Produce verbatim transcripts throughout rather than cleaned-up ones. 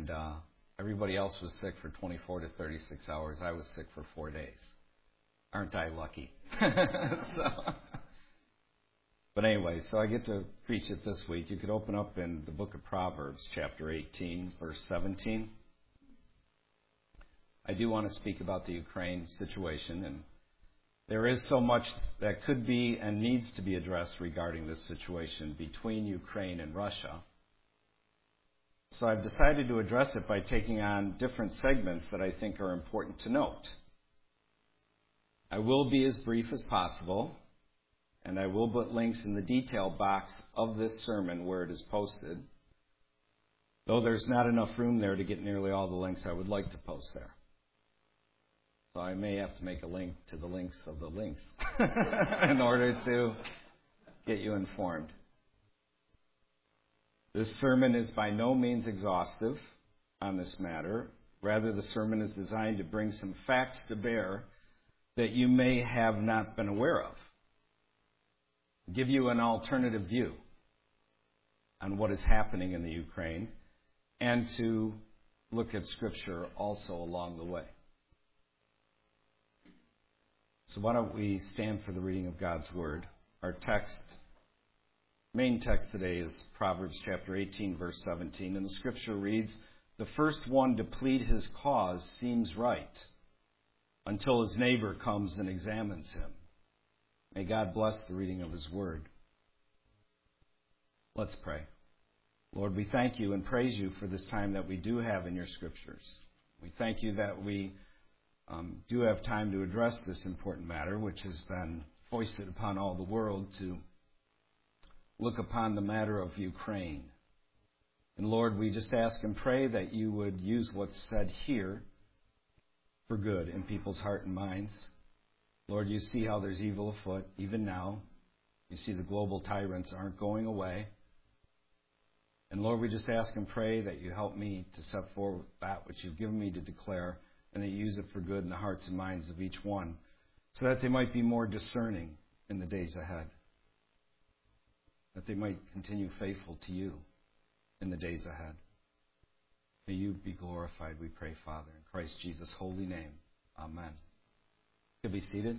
And uh, everybody else was sick for twenty-four to thirty-six hours. I was sick for four days. Aren't I lucky? so, but anyway, so I get to preach it this week. You could open up in the book of Proverbs, chapter eighteen, verse seventeen. I do want to speak about the Ukraine situation, and there is so much that could be and needs to be addressed regarding this situation between Ukraine and Russia. So I've decided to address it by taking on different segments that I think are important to note. I will be as brief as possible, and I will put links in the detail box of this sermon where it is posted, though there's not enough room there to get nearly all the links I would like to post there. So I may have to make a link to the links of the links in order to get you informed. This sermon is by no means exhaustive on this matter. Rather, the sermon is designed to bring some facts to bear that you may have not been aware of. Give you an alternative view on what is happening in the Ukraine, and to look at Scripture also along the way. So why don't we stand for the reading of God's Word. Our text, main text today is Proverbs chapter eighteen, verse seventeen, and the Scripture reads, "The first one to plead his cause seems right, until his neighbor comes and examines him." May God bless the reading of His Word. Let's pray. Lord, we thank You and praise You for this time that we do have in Your Scriptures. We thank You that we um, do have time to address this important matter, which has been foisted upon all the world to look upon the matter of Ukraine. And Lord, we just ask and pray that You would use what's said here for good in people's heart and minds. Lord, You see how there's evil afoot, even now. You see the global tyrants aren't going away. And Lord, we just ask and pray that You help me to set forward that which You've given me to declare, and that You use it for good in the hearts and minds of each one, so that they might be more discerning in the days ahead. That they might continue faithful to You in the days ahead. May You be glorified, we pray, Father, in Christ Jesus' holy name. Amen. You can be seated.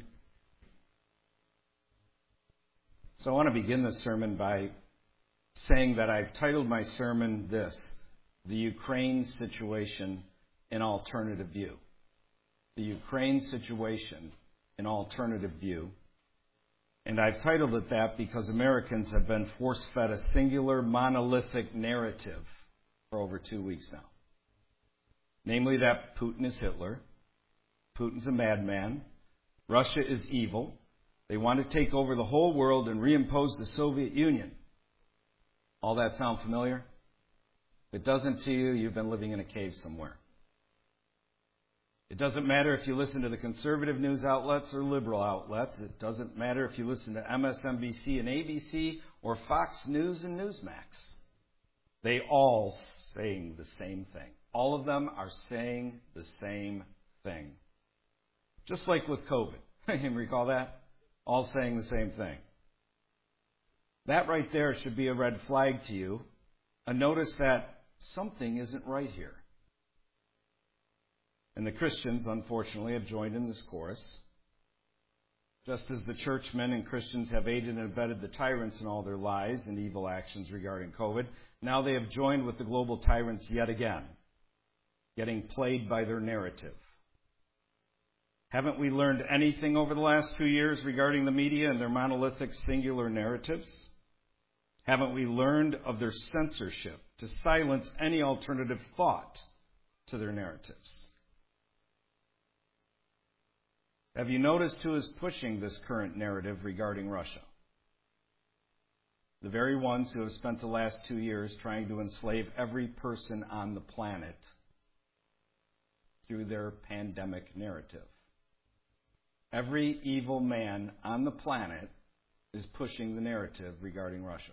So I want to begin this sermon by saying that I've titled my sermon this, "The Ukraine Situation in Alternative View." The Ukraine Situation in Alternative View. And I've titled it that because Americans have been force-fed a singular monolithic narrative for over two weeks now. Namely that Putin is Hitler, Putin's a madman, Russia is evil, they want to take over the whole world and reimpose the Soviet Union. All that sound familiar? If it doesn't to you, you've been living in a cave somewhere. It doesn't matter if you listen to the conservative news outlets or liberal outlets. It doesn't matter if you listen to M S N B C and A B C or Fox News and Newsmax. They all saying the same thing. All of them are saying the same thing. Just like with COVID. You can recall that? All saying the same thing. That right there should be a red flag to you. A notice that something isn't right here. And the Christians, unfortunately, have joined in this chorus. Just as the churchmen and Christians have aided and abetted the tyrants in all their lies and evil actions regarding COVID, now they have joined with the global tyrants yet again, getting played by their narrative. Haven't we learned anything over the last two years regarding the media and their monolithic singular narratives? Haven't we learned of their censorship to silence any alternative thought to their narratives? Have you noticed who is pushing this current narrative regarding Russia? The very ones who have spent the last two years trying to enslave every person on the planet through their pandemic narrative. Every evil man on the planet is pushing the narrative regarding Russia.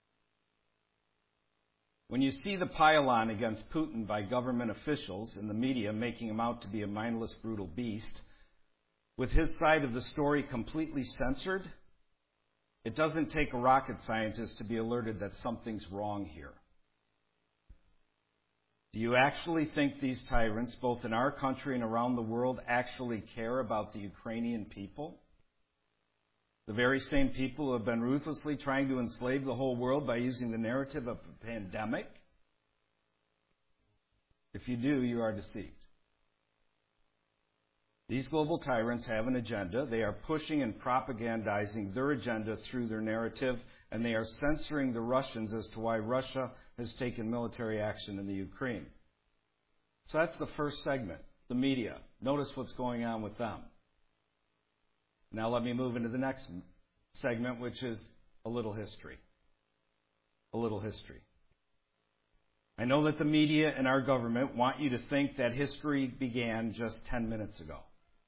When you see the pile-on against Putin by government officials and the media making him out to be a mindless, brutal beast, with his side of the story completely censored, it doesn't take a rocket scientist to be alerted that something's wrong here. Do you actually think these tyrants, both in our country and around the world, actually care about the Ukrainian people? The very same people who have been ruthlessly trying to enslave the whole world by using the narrative of a pandemic? If you do, you are deceived. These global tyrants have an agenda. They are pushing and propagandizing their agenda through their narrative, and they are censoring the Russians as to why Russia has taken military action in the Ukraine. So that's the first segment, the media. Notice what's going on with them. Now let me move into the next segment, which is a little history. A little history. I know that the media and our government want you to think that history began just ten minutes ago.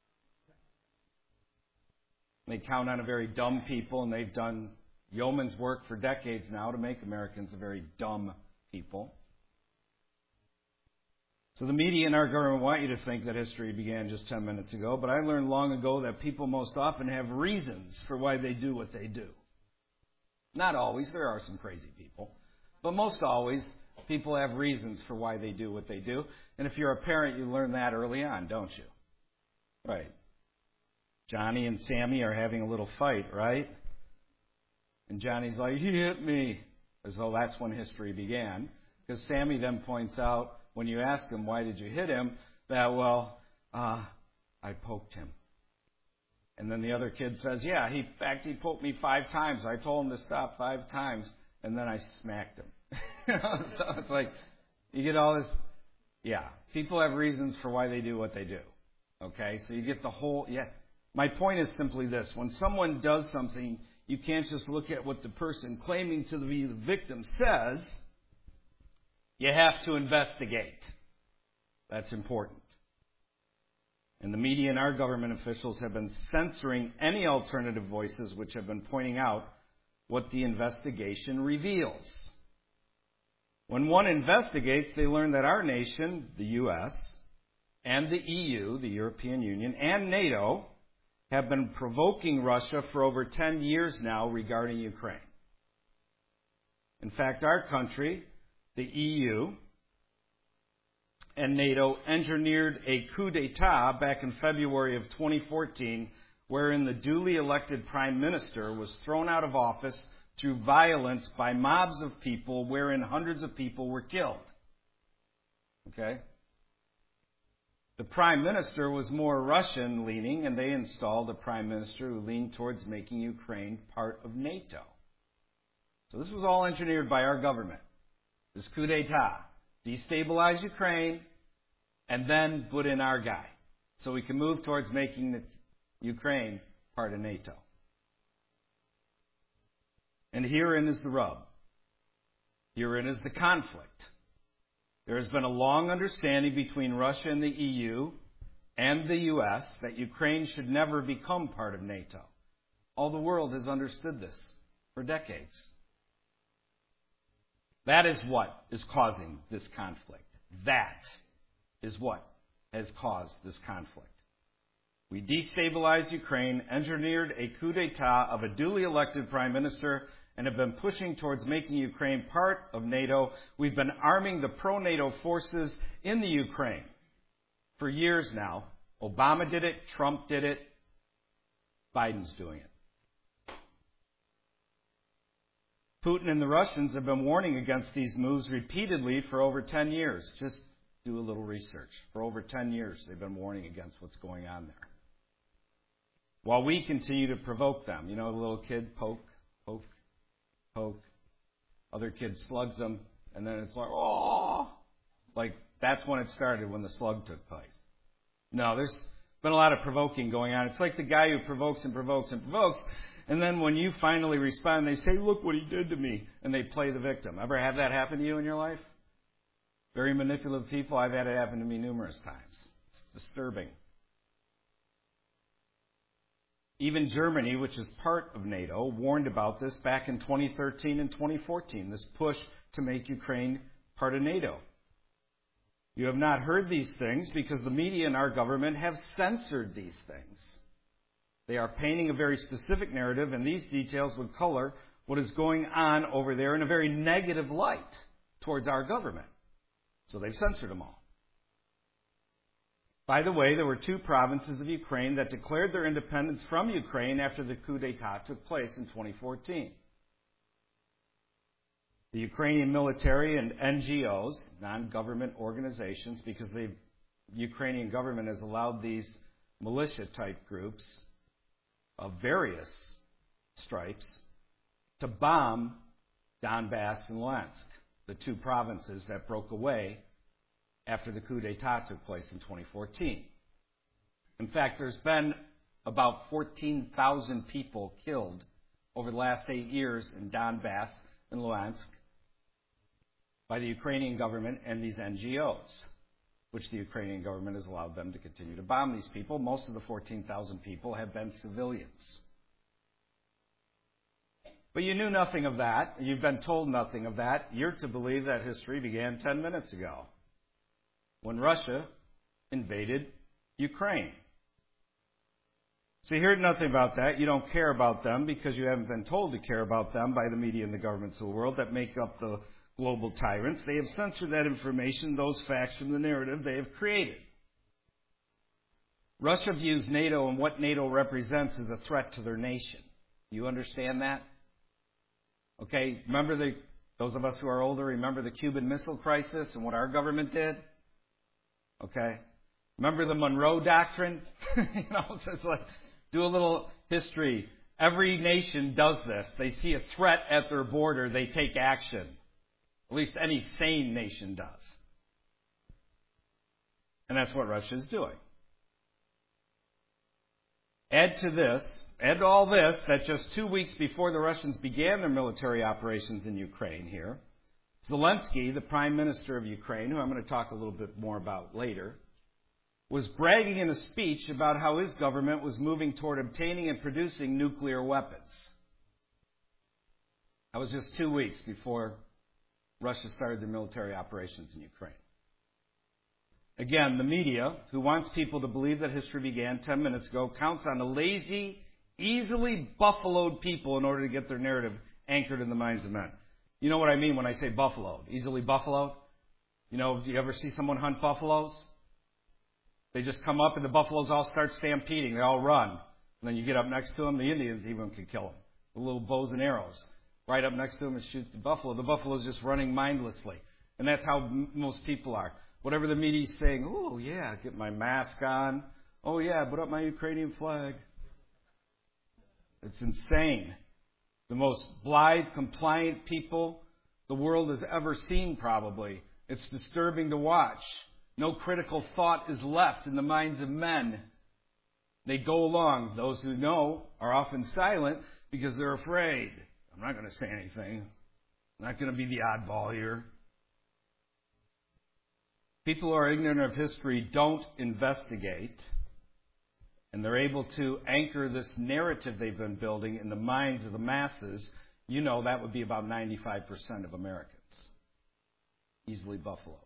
They count on a very dumb people, and they've done yeoman's work for decades now to make Americans a very dumb people. So the media and our government want you to think that history began just ten minutes ago, but I learned long ago that people most often have reasons for why they do what they do. Not always. There are some crazy people. But most always, people have reasons for why they do what they do. And if you're a parent, you learn that early on, don't you? Right. Johnny and Sammy are having a little fight, right? And Johnny's like, he hit me. As though that's when history began. Because Sammy then points out, when you ask him, why did you hit him? That, well, uh, I poked him. And then the other kid says, yeah, he, in fact, he poked me five times. I told him to stop five times. And then I smacked him. So it's like, you get all this. Yeah, people have reasons for why they do what they do. Okay, so you get the whole, yeah. My point is simply this. When someone does something, you can't just look at what the person claiming to be the victim says. You have to investigate. That's important. And the media and our government officials have been censoring any alternative voices which have been pointing out what the investigation reveals. When one investigates, they learn that our nation, the U S, and the E U, the European Union, and NATO have been provoking Russia for over ten years now regarding Ukraine. In fact, our country, the E U, and NATO engineered a coup d'etat back in February of twenty fourteen, wherein the duly elected prime minister was thrown out of office through violence by mobs of people, wherein hundreds of people were killed. Okay? The prime minister was more Russian-leaning, and they installed a prime minister who leaned towards making Ukraine part of NATO. So this was all engineered by our government. This coup d'etat. Destabilize Ukraine, and then put in our guy. So we can move towards making the Ukraine part of NATO. And herein is the rub. Herein is the conflict. There has been a long understanding between Russia and the E U and the U S that Ukraine should never become part of NATO. All the world has understood this for decades. That is what is causing this conflict. That is what has caused this conflict. We destabilized Ukraine, engineered a coup d'etat of a duly elected prime minister, and have been pushing towards making Ukraine part of NATO. We've been arming the pro-NATO forces in the Ukraine for years now. Obama did it. Trump did it. Biden's doing it. Putin and the Russians have been warning against these moves repeatedly for over ten years. Just do a little research. For over ten years, they've been warning against what's going on there. While we continue to provoke them. You know, the little kid, poke, poke, poke. Other kid slugs them, and then it's like, oh! Like, that's when it started, when the slug took place. No, there's been a lot of provoking going on. It's like the guy who provokes and provokes and provokes, and then when you finally respond, they say, look what he did to me, and they play the victim. Ever have that happen to you in your life? Very manipulative people. I've had it happen to me numerous times. It's disturbing. Even Germany, which is part of NATO, warned about this back in twenty thirteen and twenty fourteen, this push to make Ukraine part of NATO. You have not heard these things because the media and our government have censored these things. They are painting a very specific narrative, and these details would color what is going on over there in a very negative light towards our government. So they've censored them all. By the way, there were two provinces of Ukraine that declared their independence from Ukraine after the coup d'etat took place in twenty fourteen. The Ukrainian military and N G Os, non-government organizations, because the Ukrainian government has allowed these militia-type groups of various stripes to bomb Donbass and Luhansk, the two provinces that broke away after the coup d'etat took place in twenty fourteen. In fact, there's been about fourteen thousand people killed over the last eight years in Donbass and Luhansk by the Ukrainian government and these N G Os, which the Ukrainian government has allowed them to continue to bomb these people. Most of the fourteen thousand people have been civilians. But you knew nothing of that. You've been told nothing of that. You're to believe that history began ten minutes ago, when Russia invaded Ukraine. So you heard nothing about that. You don't care about them because you haven't been told to care about them by the media and the governments of the world that make up the global tyrants. They have censored that information, those facts from the narrative they have created. Russia views NATO and what NATO represents as a threat to their nation. Do you understand that? Okay, remember the, those of us who are older, remember the Cuban Missile Crisis and what our government did? Okay. Remember the Monroe Doctrine? you know, so it's like, do a little history. Every nation does this. They see a threat at their border, they take action. At least any sane nation does. And that's what Russia is doing. Add to this, add to all this, that just two weeks before the Russians began their military operations in Ukraine here, Zelensky, the Prime Minister of Ukraine, who I'm going to talk a little bit more about later, was bragging in a speech about how his government was moving toward obtaining and producing nuclear weapons. That was just two weeks before Russia started their military operations in Ukraine. Again, the media, who wants people to believe that history began ten minutes ago, counts on the lazy, easily buffaloed people in order to get their narrative anchored in the minds of men. You know what I mean when I say buffaloed? Easily buffaloed? You know, do you ever see someone hunt buffaloes? They just come up and the buffaloes all start stampeding. They all run. And then you get up next to them. The Indians even can kill them with little bows and arrows. Right up next to them and shoot the buffalo. The buffalo's just running mindlessly. And that's how m- most people are. Whatever the media's saying, oh, yeah, get my mask on. Oh, yeah, put up my Ukrainian flag. It's insane. The most blithe, compliant people the world has ever seen, probably. It's disturbing to watch. No critical thought is left in the minds of men. They go along. Those who know are often silent because they're afraid. I'm not going to say anything. I'm not going to be the oddball here. People who are ignorant of history don't investigate, and they're able to anchor this narrative they've been building in the minds of the masses. You know that would be about ninety-five percent of Americans. Easily buffaloed.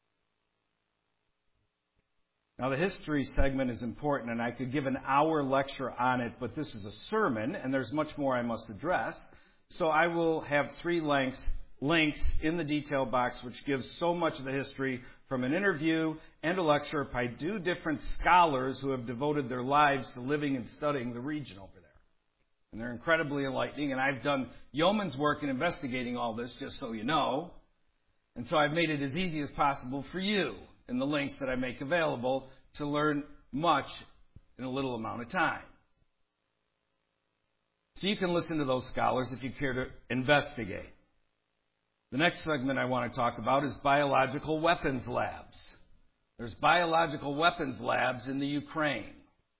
Now, the history segment is important, and I could give an hour lecture on it, but this is a sermon, and there's much more I must address. So I will have three links, links in the detail box, which gives so much of the history from an interview and a lecture by two different scholars who have devoted their lives to living and studying the region over there. And they're incredibly enlightening, and I've done yeoman's work in investigating all this, just so you know. And so I've made it as easy as possible for you in the links that I make available to learn much in a little amount of time. So you can listen to those scholars if you care to investigate. The next segment I want to talk about is biological weapons labs. There's biological weapons labs in the Ukraine.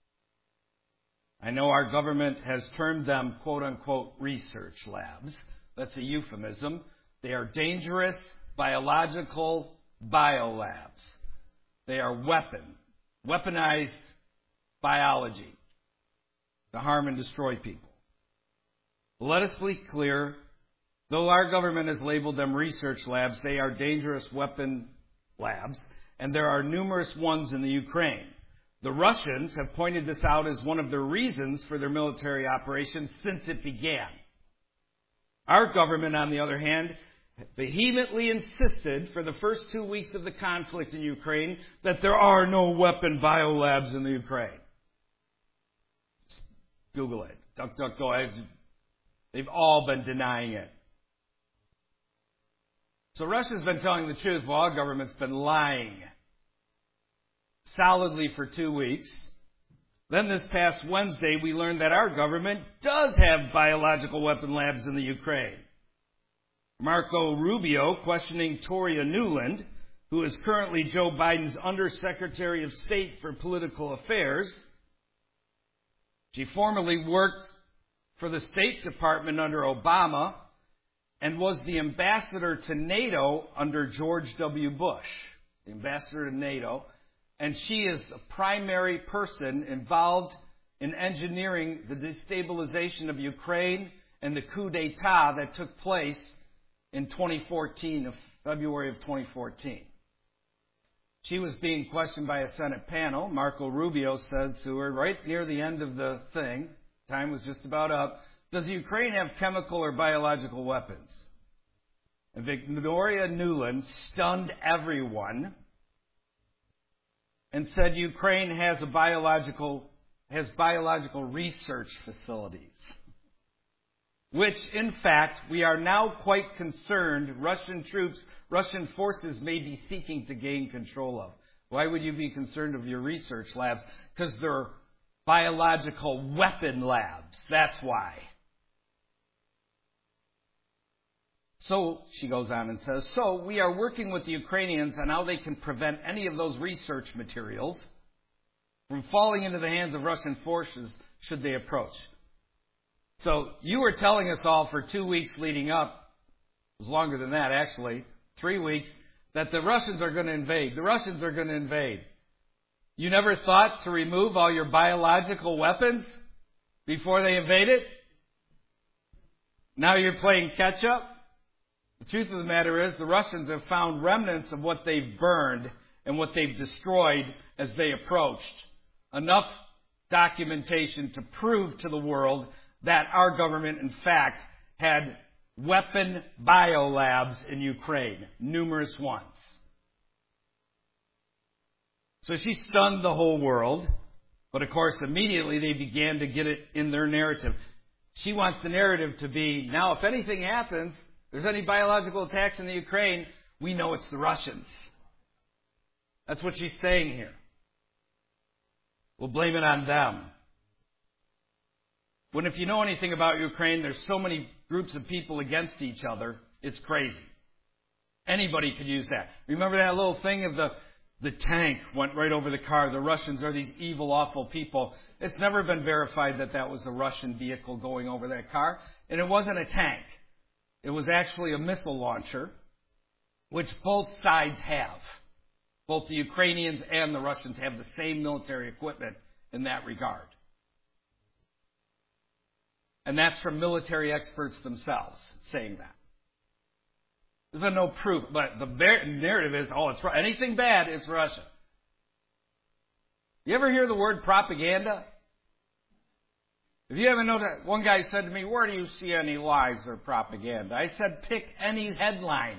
I know our government has termed them quote-unquote research labs. That's a euphemism. They are dangerous biological biolabs. They are weapon, weaponized biology to harm and destroy people. Let us be clear, though our government has labeled them research labs, they are dangerous weapon labs, and there are numerous ones in the Ukraine. The Russians have pointed this out as one of the reasons for their military operations since it began. Our government, on the other hand, vehemently insisted for the first two weeks of the conflict in Ukraine that there are no weapon biolabs in the Ukraine. Just Google it. DuckDuckGo. They've all been denying it. So Russia's been telling the truth while our government's been lying solidly for two weeks. Then this past Wednesday, we learned that our government does have biological weapon labs in the Ukraine. Marco Rubio questioning Toria Nuland, who is currently Joe Biden's Undersecretary of State for Political Affairs. She formerly worked for the State Department under Obama and was the ambassador to NATO under George W. Bush, the ambassador to NATO. And she is the primary person involved in engineering the destabilization of Ukraine and the coup d'etat that took place in twenty fourteen, of February of twenty fourteen. She was being questioned by a Senate panel. Marco Rubio said to her right near the end of the thing, time was just about up, does Ukraine have chemical or biological weapons? And Victoria Nuland stunned everyone and said Ukraine has a biological has biological research facilities, which, in fact, we are now quite concerned Russian troops, Russian forces may be seeking to gain control of. Why would you be concerned of your research labs? Because they're biological weapon labs. That's why. So, she goes on and says, so we are working with the Ukrainians on how they can prevent any of those research materials from falling into the hands of Russian forces should they approach. So, you were telling us all for two weeks leading up, it was longer than that actually, three weeks, that the Russians are going to invade. The Russians are going to invade. You never thought to remove all your biological weapons before they invaded? Now you're playing catch up? The truth of the matter is the Russians have found remnants of what they've burned and what they've destroyed as they approached. Enough documentation to prove to the world that our government, in fact, had weapon biolabs in Ukraine, numerous ones. So she stunned the whole world, but of course immediately they began to get it in their narrative. She wants the narrative to be, now if anything happens, there's any biological attacks in the Ukraine, we know it's the Russians. That's what she's saying here. We'll blame it on them. When if you know anything about Ukraine, there's so many groups of people against each other, it's crazy. Anybody could use that. Remember that little thing of the, the tank went right over the car. The Russians are these evil, awful people. It's never been verified that that was a Russian vehicle going over that car. And it wasn't a tank. It was actually a missile launcher, which both sides have. Both the Ukrainians and the Russians have the same military equipment in that regard. And that's from military experts themselves saying that. There's no proof, but the narrative is, oh, it's anything bad, it's Russia. You ever hear the word propaganda? If you haven't noticed, one guy said to me, where do you see any lies or propaganda? I said, pick any headline.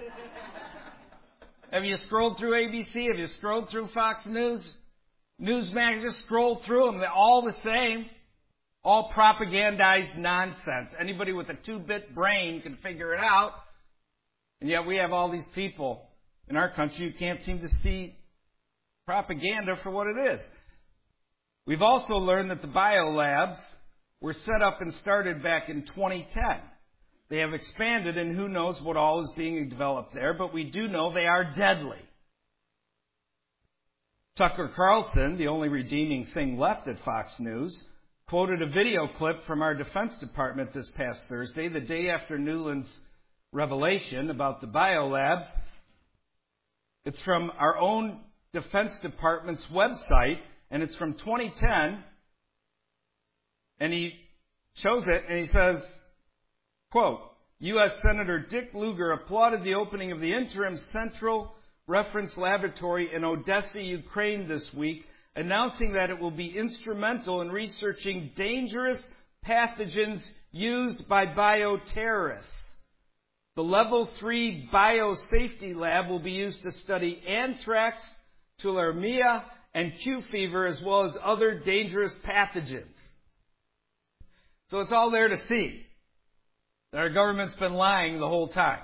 Have you scrolled through A B C? Have you scrolled through Fox News? Newsmax, just scroll through them. They're all the same. All propagandized nonsense. Anybody with a two-bit brain can figure it out. And yet we have all these people in our country who can't seem to see propaganda for what it is. We've also learned that the biolabs were set up and started back in twenty ten. They have expanded, and who knows what all is being developed there, but we do know they are deadly. Tucker Carlson, the only redeeming thing left at Fox News, quoted a video clip from our Defense Department this past Thursday, the day after Nuland's revelation about the biolabs. It's from our own Defense Department's website, and it's from twenty ten. And he shows it, and he says, quote, U S Senator Dick Lugar applauded the opening of the interim Central Reference Laboratory in Odessa, Ukraine this week, announcing that it will be instrumental in researching dangerous pathogens used by bioterrorists. The level three biosafety lab will be used to study anthrax, tularemia, and Q fever, as well as other dangerous pathogens. So it's all there to see. Our government's been lying the whole time.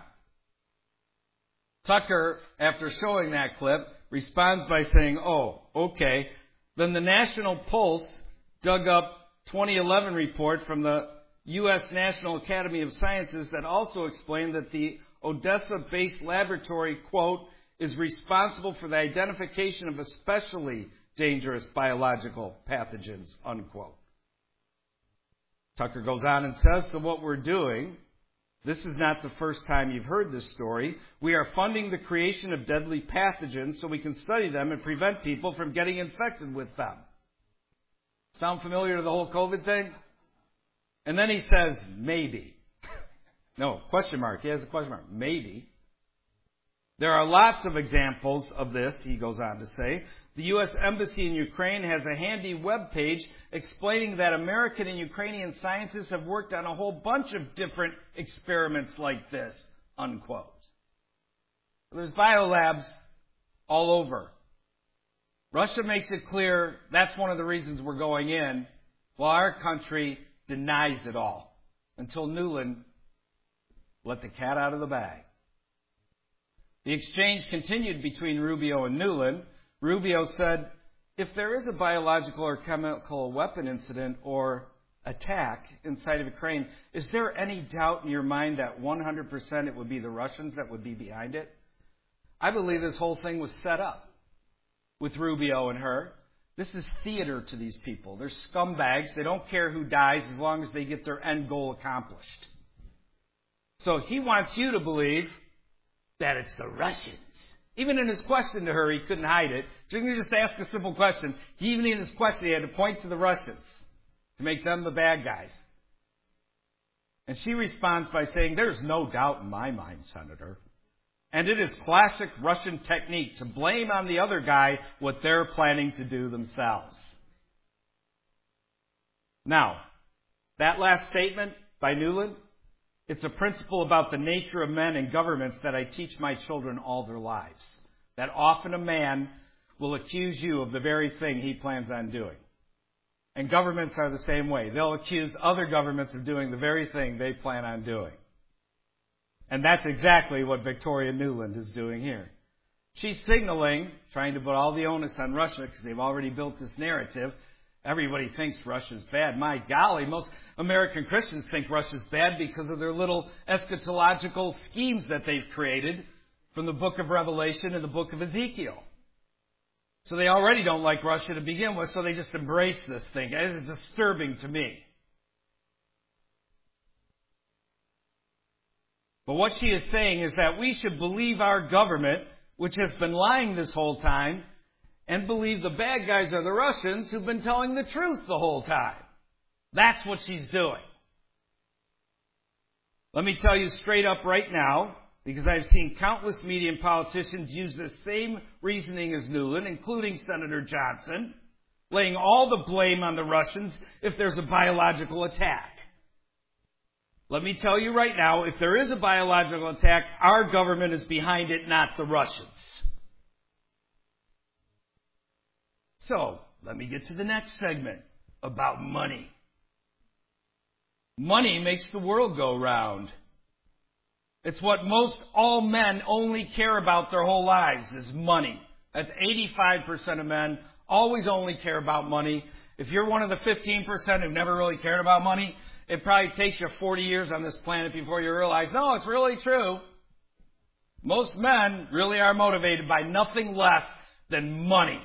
Tucker, after showing that clip, responds by saying, oh, okay. Then the National Pulse dug up twenty eleven report from the U S National Academy of Sciences that also explained that the Odessa-based laboratory, quote, is responsible for the identification of especially dangerous biological pathogens, unquote. Tucker goes on and says, so what we're doing, this is not the first time you've heard this story. We are funding the creation of deadly pathogens so we can study them and prevent people from getting infected with them. Sound familiar to the whole COVID thing? And then he says, maybe. No, question mark. He has a question mark. Maybe. There are lots of examples of this, he goes on to say. The U S Embassy in Ukraine has a handy web page explaining that American and Ukrainian scientists have worked on a whole bunch of different experiments like this, unquote. There's biolabs all over. Russia makes it clear that's one of the reasons we're going in, while our country denies it all, until Nuland let the cat out of the bag. The exchange continued between Rubio and Nuland. Rubio said, if there is a biological or chemical weapon incident or attack inside of Ukraine, is there any doubt in your mind that one hundred percent it would be the Russians that would be behind it? I believe this whole thing was set up with Rubio and her. This is theater to these people. They're scumbags. They don't care who dies as long as they get their end goal accomplished. So he wants you to believe that it's the Russians. Even in his question to her, he couldn't hide it. Didn't just ask a simple question. He, even in his question, he had to point to the Russians to make them the bad guys. And she responds by saying, there's no doubt in my mind, Senator. And it is classic Russian technique to blame on the other guy what they're planning to do themselves. Now, that last statement by Nuland, it's a principle about the nature of men and governments that I teach my children all their lives. That often a man will accuse you of the very thing he plans on doing. And governments are the same way. They'll accuse other governments of doing the very thing they plan on doing. And that's exactly what Victoria Nuland is doing here. She's signaling, trying to put all the onus on Russia because they've already built this narrative. Everybody thinks Russia's bad. My golly, most American Christians think Russia's bad because of their little eschatological schemes that they've created from the book of Revelation and the book of Ezekiel. So they already don't like Russia to begin with, so they just embrace this thing. It's disturbing to me. But what she is saying is that we should believe our government, which has been lying this whole time, and believe the bad guys are the Russians who've been telling the truth the whole time. That's what she's doing. Let me tell you straight up right now, because I've seen countless media and politicians use the same reasoning as Nuland, including Senator Johnson, laying all the blame on the Russians if there's a biological attack. Let me tell you right now, if there is a biological attack, our government is behind it, not the Russians. So, let me get to the next segment about money. Money makes the world go round. It's what most all men only care about their whole lives is money. That's eighty-five percent of men always only care about money. If you're one of the fifteen percent who've never really cared about money, it probably takes you forty years on this planet before you realize, no, it's really true. Most men really are motivated by nothing less than money.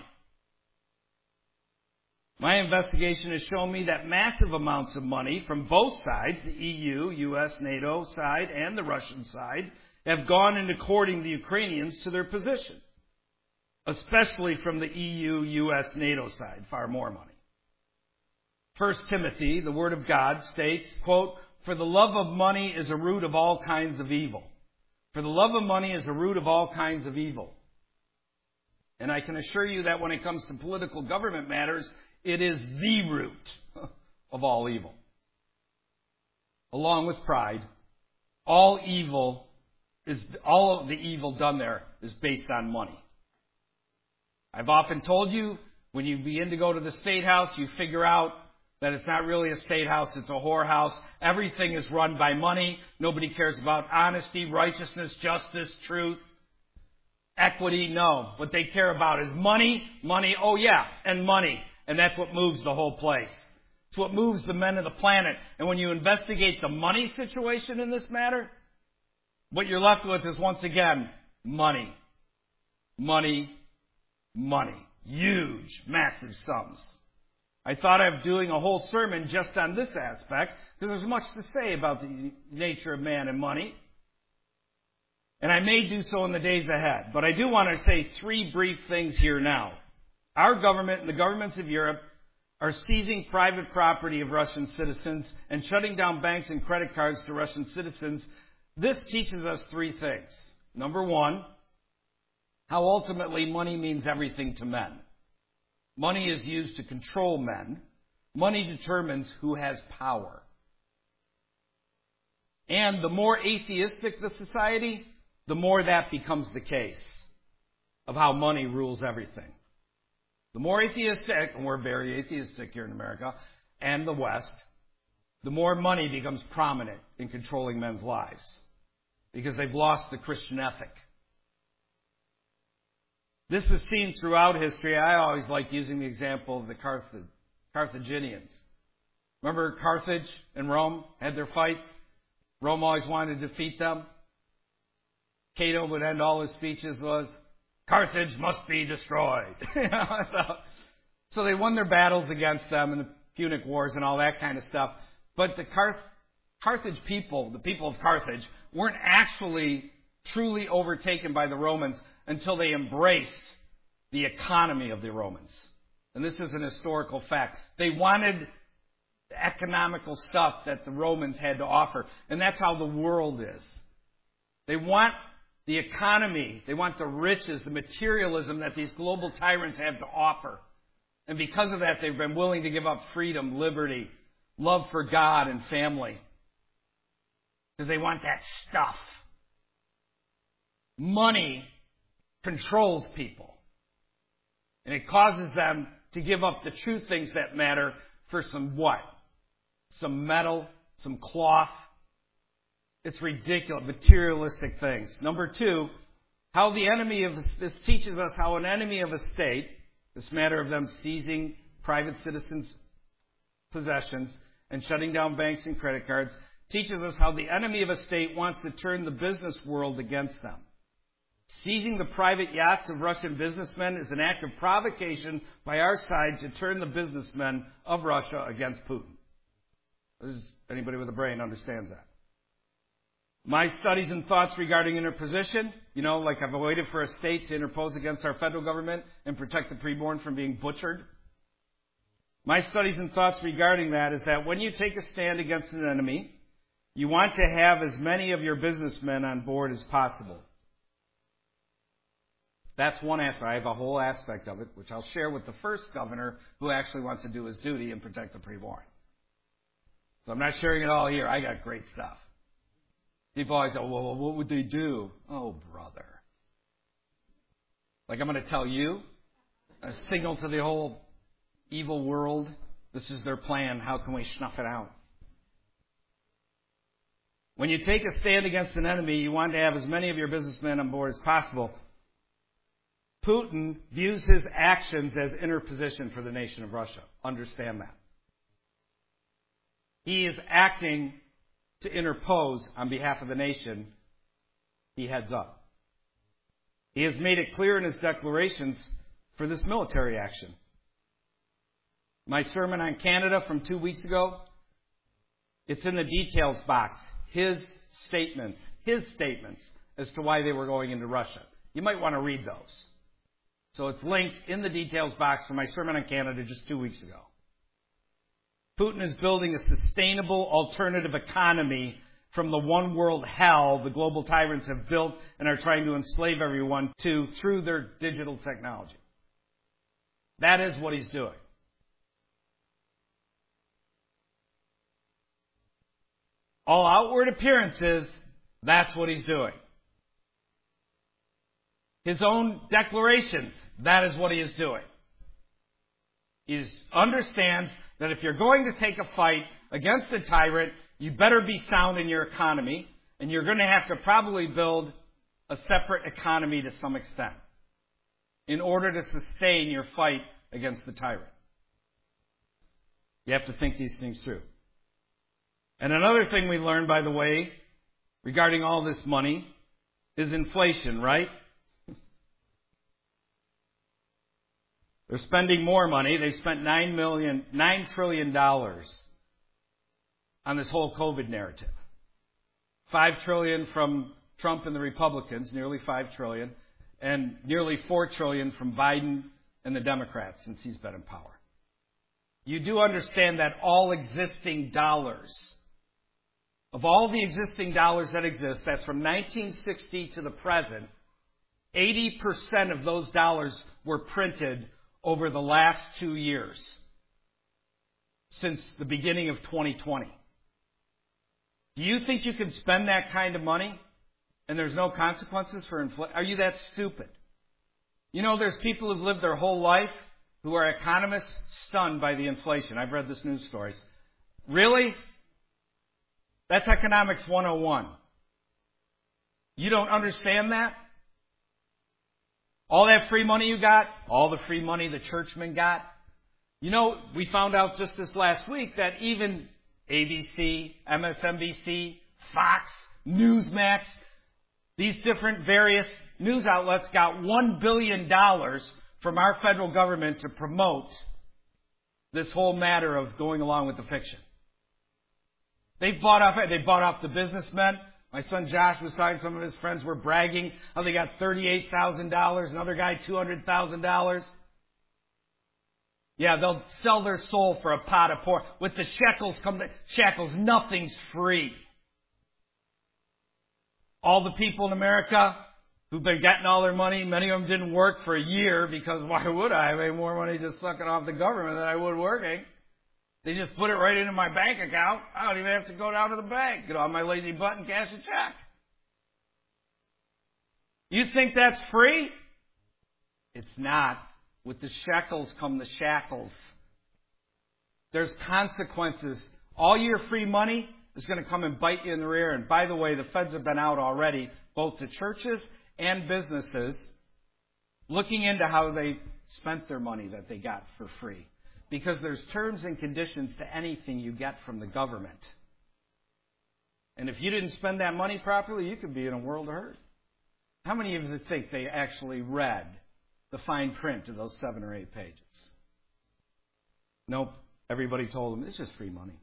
My investigation has shown me that massive amounts of money from both sides, the E U, U S, NATO side, and the Russian side, have gone into courting the Ukrainians to their position. Especially from the E U, U S, NATO side, far more money. First Timothy, the Word of God, states, quote, for the love of money is a root of all kinds of evil. For the love of money is a root of all kinds of evil. And I can assure you that when it comes to political government matters, it is the root of all evil. Along with pride, all evil is all of the evil done there is based on money. I've often told you, when you begin to go to the State House, you figure out that it's not really a state house, it's a whorehouse. Everything is run by money. Nobody cares about honesty, righteousness, justice, truth, equity. No. What they care about is money, money, oh yeah, and money. And that's what moves the whole place. It's what moves the men of the planet. And when you investigate the money situation in this matter, what you're left with is, once again, money. Money, money. Huge, massive sums. I thought of doing a whole sermon just on this aspect, because there's much to say about the nature of man and money. And I may do so in the days ahead. But I do want to say three brief things here now. Our government and the governments of Europe are seizing private property of Russian citizens and shutting down banks and credit cards to Russian citizens. This teaches us three things. Number one, how ultimately money means everything to men. Money is used to control men. Money determines who has power. And the more atheistic the society, the more that becomes the case of how money rules everything. The more atheistic, and we're very atheistic here in America and the West, the more money becomes prominent in controlling men's lives because they've lost the Christian ethic. This is seen throughout history. I always like using the example of the Carth- Carthaginians. Remember Carthage and Rome had their fights? Rome always wanted to defeat them. Cato would end all his speeches was, Carthage must be destroyed. you know, so, so they won their battles against them in the Punic Wars and all that kind of stuff. But the Carth- Carthage people, the people of Carthage, weren't actually truly overtaken by the Romans until they embraced the economy of the Romans. And this is an historical fact. They wanted the economical stuff that the Romans had to offer. And that's how the world is. They want the economy. They want the riches, the materialism that these global tyrants have to offer. And because of that, they've been willing to give up freedom, liberty, love for God and family. Because they want that stuff. Money controls people. And it causes them to give up the true things that matter for some what? Some metal, some cloth. It's ridiculous, materialistic things. Number two, how the enemy of this teaches us how an enemy of a state, this matter of them seizing private citizens' possessions and shutting down banks and credit cards, teaches us how the enemy of a state wants to turn the business world against them. Seizing the private yachts of Russian businessmen is an act of provocation by our side to turn the businessmen of Russia against Putin. Does anybody with a brain understands that? My studies and thoughts regarding interposition, you know, like I've waited for a state to interpose against our federal government and protect the preborn from being butchered. My studies and thoughts regarding that is that when you take a stand against an enemy, you want to have as many of your businessmen on board as possible. That's one aspect. I have a whole aspect of it, which I'll share with the first governor who actually wants to do his duty and protect the preborn. So I'm not sharing it all here. I got great stuff. People always go, well, what would they do? Oh, brother. Like I'm going to tell you, a signal to the whole evil world. This is their plan. How can we snuff it out? When you take a stand against an enemy, you want to have as many of your businessmen on board as possible. Putin views his actions as interposition for the nation of Russia. Understand that. He is acting to interpose on behalf of the nation he heads up. He has made it clear in his declarations for this military action. My sermon on Canada from two weeks ago, it's in the details box. His statements, his statements as to why they were going into Russia. You might want to read those. So it's linked in the details box for my sermon on Canada just two weeks ago. Putin is building a sustainable alternative economy from the one world hell the global tyrants have built and are trying to enslave everyone to through their digital technology. That is what he's doing. All outward appearances, that's what he's doing. his own declarations, that is what he is doing. He understands that if you're going to take a fight against a tyrant, you better be sound in your economy, and you're going to have to probably build a separate economy to some extent in order to sustain your fight against the tyrant. You have to think these things through. And another thing we learned, by the way, regarding all this money is inflation, right? They're spending more money. They spent nine million, nine trillion dollars on this whole COVID narrative. Five trillion from Trump and the Republicans, nearly five trillion, and nearly four trillion from Biden and the Democrats since he's been in power. You do understand that all existing dollars, of all the existing dollars that exist, that's from nineteen sixty to the present, eighty percent of those dollars were printed over the last two years, since the beginning of twenty twenty. Do you think you can spend that kind of money and there's no consequences for inflation? Are you that stupid? You know, there's people who've lived their whole life who are economists stunned by the inflation. I've read this news stories. Really? That's economics one oh one. You don't understand that? All that free money you got, all the free money the churchmen got. You know, we found out just this last week that even A B C, M S N B C, Fox, Newsmax, these different various news outlets got one billion dollars from our federal government to promote this whole matter of going along with the fiction. They bought off, they bought off the businessmen. My son Josh was talking, some of his friends were bragging how they got thirty-eight thousand dollars, another guy two hundred thousand dollars. Yeah, they'll sell their soul for a pot of pork. With the shekels come the shackles, nothing's free. All the people in America who've been getting all their money, many of them didn't work for a year because why would I? I made more money just sucking off the government than I would working. They just put it right into my bank account. I don't even have to go down to the bank, get on my lazy butt and cash a check. You think that's free? It's not. With the shekels come the shackles. There's consequences. All your free money is going to come and bite you in the rear. And by the way, the feds have been out already, both to churches and businesses, looking into how they spent their money that they got for free. Because there's terms and conditions to anything you get from the government. And if you didn't spend that money properly, you could be in a world of hurt. How many of you think they actually read the fine print of those seven or eight pages? Nope. Everybody told them, it's just free money.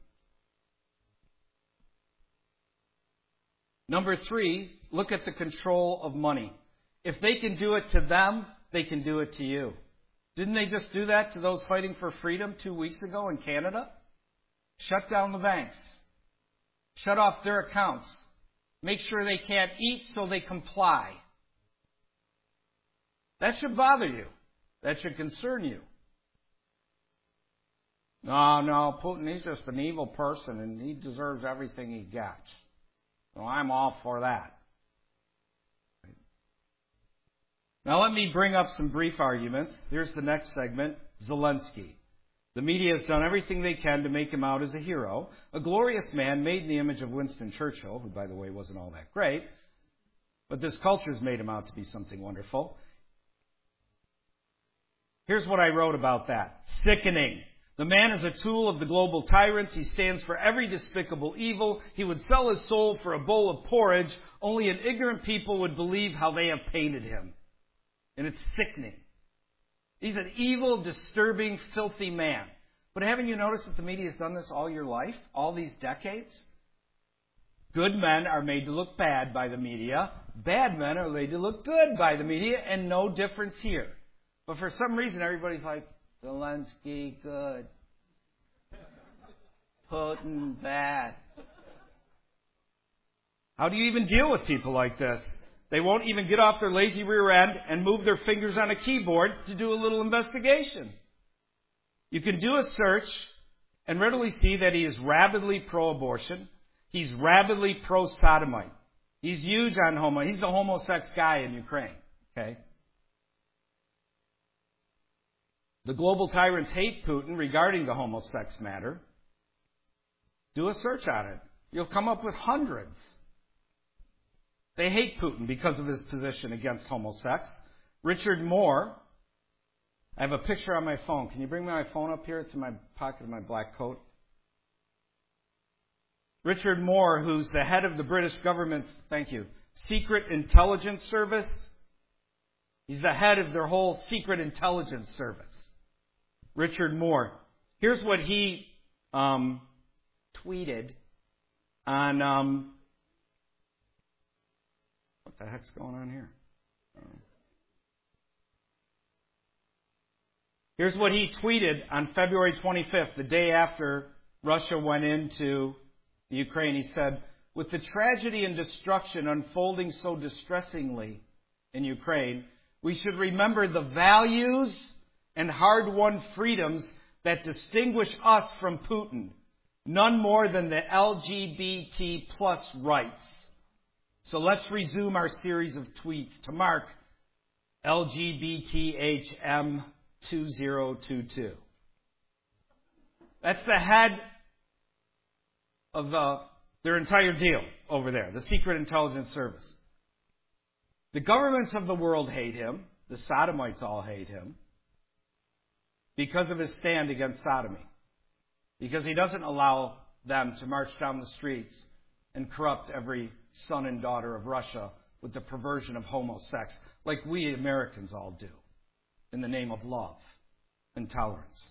Number three, look at the control of money. If they can do it to them, they can do it to you. Didn't they just do that to those fighting for freedom two weeks ago in Canada? Shut down the banks. Shut off their accounts. Make sure they can't eat so they comply. That should bother you. That should concern you. No, no, Putin, he's just an evil person and he deserves everything he gets. So I'm all for that. Now let me bring up some brief arguments. Here's the next segment, Zelensky. The media has done everything they can to make him out as a hero, a glorious man made in the image of Winston Churchill, who, by the way, wasn't all that great. But this culture's made him out to be something wonderful. Here's what I wrote about that. Sickening. The man is a tool of the global tyrants. He stands for every despicable evil. He would sell his soul for a bowl of porridge. Only an ignorant people would believe how they have painted him. And it's sickening. He's an evil, disturbing, filthy man. But haven't you noticed that the media has done this all your life, all these decades? Good men are made to look bad by the media. Bad men are made to look good by the media, and no difference here. But for some reason, everybody's like, Zelensky, good. Putin, bad. How do you even deal with people like this? They won't even get off their lazy rear end and move their fingers on a keyboard to do a little investigation. You can do a search and readily see that he is rabidly pro-abortion. He's rabidly pro-sodomite. He's huge on homo. He's the homosex guy in Ukraine. Okay? The global tyrants hate Putin regarding the homosex matter. Do a search on it. You'll come up with hundreds. They hate Putin because of his position against homosex. Richard Moore, I have a picture on my phone. Can you bring my phone up here? It's in my pocket of my black coat. Richard Moore, who's the head of the British government's, thank you, Secret Intelligence Service. He's the head of their whole Secret Intelligence Service. Richard Moore. Here's what he um, tweeted on, um, what the heck's going on here? Um, here's what he tweeted on February twenty-fifth, the day after Russia went into the Ukraine. He said, with the tragedy and destruction unfolding so distressingly in Ukraine, we should remember the values and hard-won freedoms that distinguish us from Putin, none more than the L G B T plus rights. So let's resume our series of tweets to mark L G B T H M two thousand twenty-two. That's the head of uh, their entire deal over there, the Secret Intelligence Service. The governments of the world hate him. The Sodomites all hate him because of his stand against sodomy. Because he doesn't allow them to march down the streets and corrupt every son and daughter of Russia with the perversion of homosex, like we Americans all do, in the name of love and tolerance.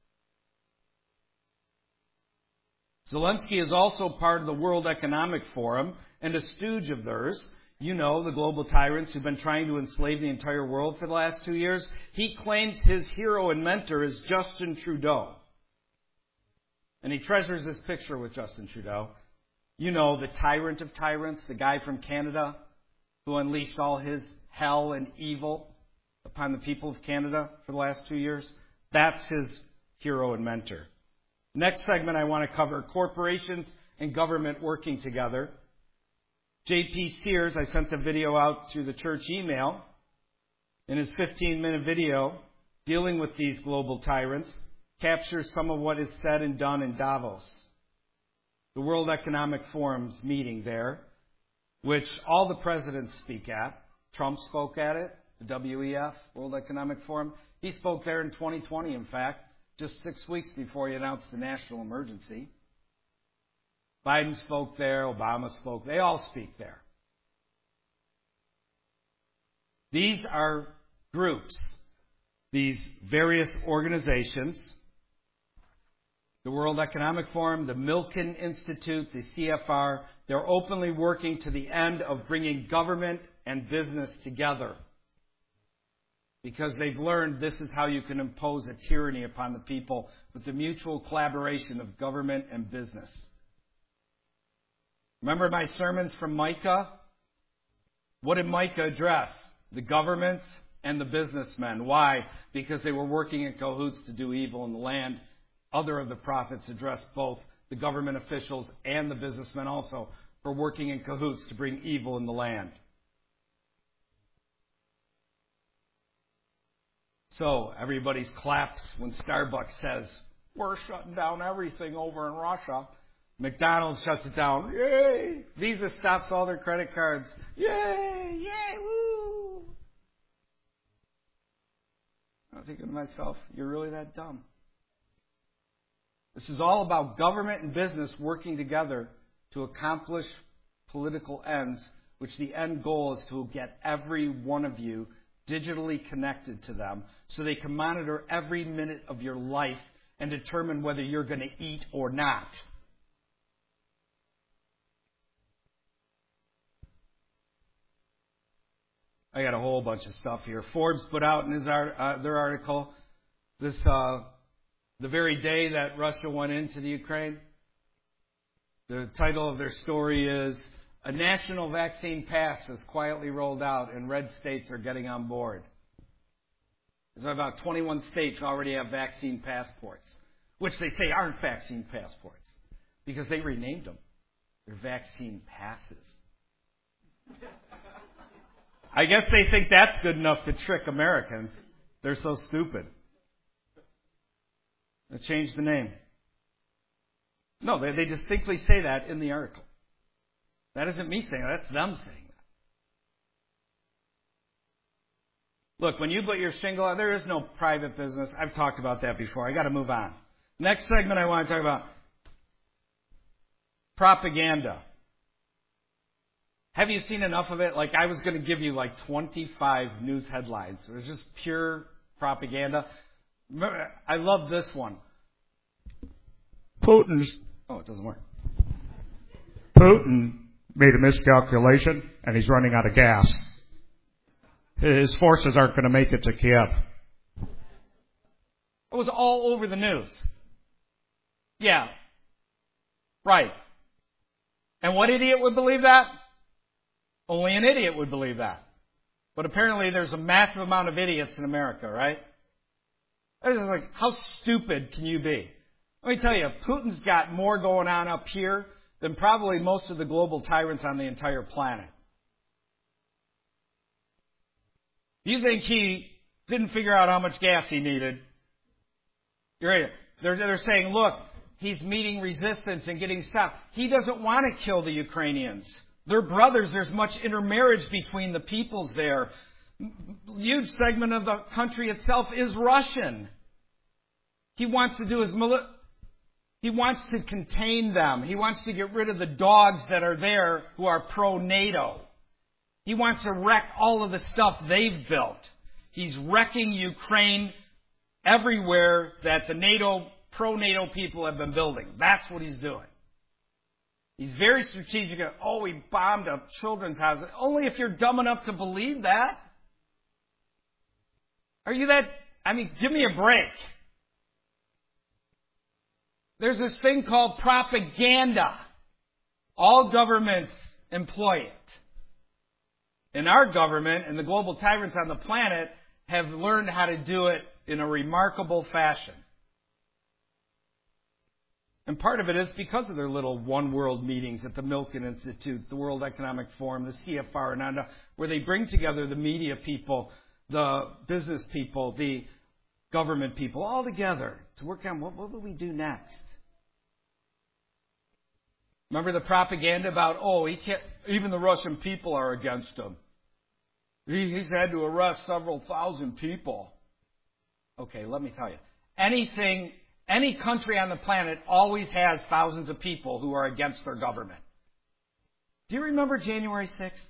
Zelensky is also part of the World Economic Forum and a stooge of theirs. You know, the global tyrants who've been trying to enslave the entire world for the last two years. He claims his hero and mentor is Justin Trudeau. And he treasures this picture with Justin Trudeau. You know, the tyrant of tyrants, the guy from Canada who unleashed all his hell and evil upon the people of Canada for the last two years. That's his hero and mentor. Next segment I want to cover corporations and government working together. J P Sears, I sent the video out through the church email. In his fifteen-minute video, dealing with these global tyrants, captures some of what is said and done in Davos, the World Economic Forum's meeting there, which all the presidents speak at. Trump spoke at it, the W E F, World Economic Forum. He spoke there in twenty twenty, in fact, just six weeks before he announced the national emergency. Biden spoke there, Obama spoke. They all speak there. These are groups, these various organizations, the World Economic Forum, the Milken Institute, the C F R, they're openly working to the end of bringing government and business together. Because they've learned this is how you can impose a tyranny upon the people, with the mutual collaboration of government and business. Remember my sermons from Micah? What did Micah address? The governments and the businessmen. Why? Because they were working in cahoots to do evil in the land. Other of the prophets addressed both the government officials and the businessmen also for working in cahoots to bring evil in the land. So everybody's claps when Starbucks says, we're shutting down everything over in Russia. McDonald's shuts it down. Yay! Visa stops all their credit cards. Yay! Yay! Woo! I'm thinking to myself, you're really that dumb. This is all about government and business working together to accomplish political ends, which the end goal is to get every one of you digitally connected to them so they can monitor every minute of your life and determine whether you're going to eat or not. I got a whole bunch of stuff here. Forbes put out in his art, uh, their article this uh, the very day that Russia went into the Ukraine. The title of their story is "A National Vaccine Pass is quietly rolled out and red states are getting on board." There's about twenty-one states already have vaccine passports, which they say aren't vaccine passports because they renamed them. They're vaccine passes. I guess they think that's good enough to trick Americans. They're so stupid. They changed the name. No, they, they distinctly say that in the article. That isn't me saying that. That's them saying that. Look, when you put your shingle out, there is no private business. I've talked about that before. I got to move on. Next segment I want to talk about. Propaganda. Have you seen enough of it? Like, I was going to give you like twenty-five news headlines. It was just pure propaganda. I love this one. Putin's... Oh, it doesn't work. Putin made a miscalculation, and he's running out of gas. His forces aren't going to make it to Kiev. It was all over the news. Yeah. Right. And what idiot would believe that? Only an idiot would believe that. But apparently there's a massive amount of idiots in America, right? It's like, how stupid can you be? Let me tell you, Putin's got more going on up here than probably most of the global tyrants on the entire planet. Do you think he didn't figure out how much gas he needed? You're right. They're, they're saying, look, he's meeting resistance and getting stopped. He doesn't want to kill the Ukrainians. They're brothers. There's much intermarriage between the peoples there. A huge segment of the country itself is Russian. He wants to do his mili- He wants to contain them. He wants to get rid of the dogs that are there who are pro-NATO. He wants to wreck all of the stuff they've built. He's wrecking Ukraine everywhere that the NATO, pro-NATO people have been building. That's what he's doing. He's very strategic. Oh, he bombed a children's house. Only if you're dumb enough to believe that. Are you that? I mean, give me a break. There's this thing called propaganda. All governments employ it. And our government and the global tyrants on the planet have learned how to do it in a remarkable fashion. And part of it is because of their little one world meetings at the Milken Institute, the World Economic Forum, the C F R, and where they bring together the media people, the business people, the government people, all together to work on what, what will we do next. Remember the propaganda about, oh, he can't, even the Russian people are against him. He, he's had to arrest several thousand people. Okay, let me tell you. Anything, any country on the planet always has thousands of people who are against their government. Do you remember January sixth?